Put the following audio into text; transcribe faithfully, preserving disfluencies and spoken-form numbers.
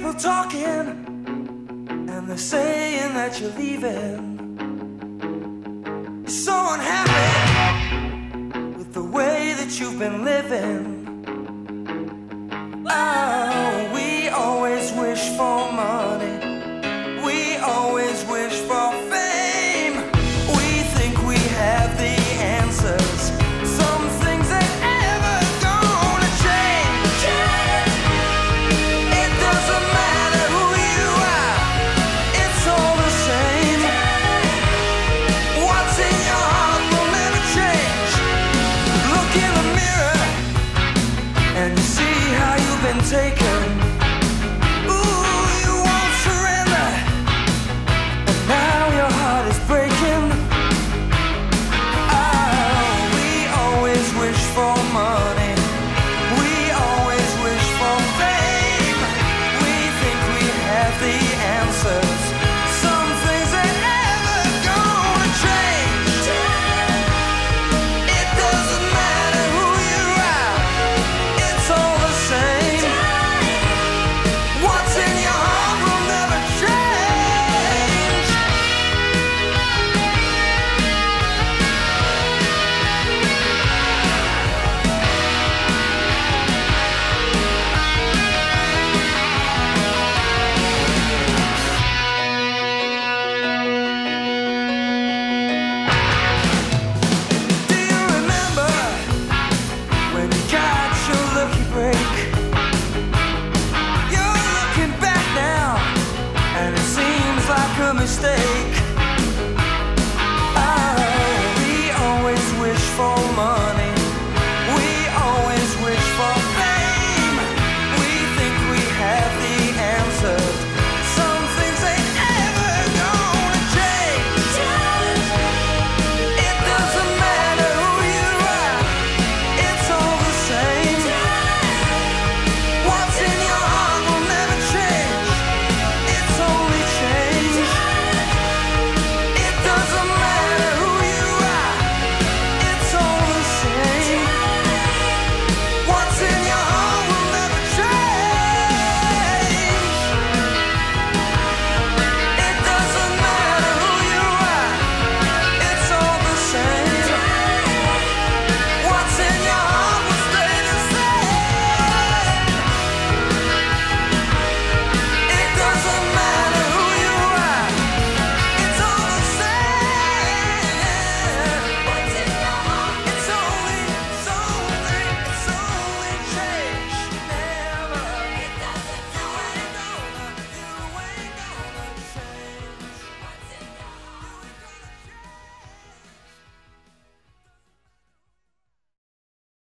people talking, and they're saying that you're leaving. You're so unhappy with the way that you've been living. Oh, we always wish for money. We always wish for fame. We think we have the answers. Some things ain't ever gonna change. It doesn't matter who you are, it's all the same. What's in your heart will never change. Look in the mirror and you see how you've been taken. Ooh, you won't surrender, and now your heart is breaking. Oh, we always wish for money. We always wish for fame. We think we have the answers. Some things ain't ever gonna change. It doesn't matter who you are, it's all the same. What's in your heart will never change. Do you remember when you got your lucky break? You're looking back now, and it seems like a mistake. Oh, we always wish for money.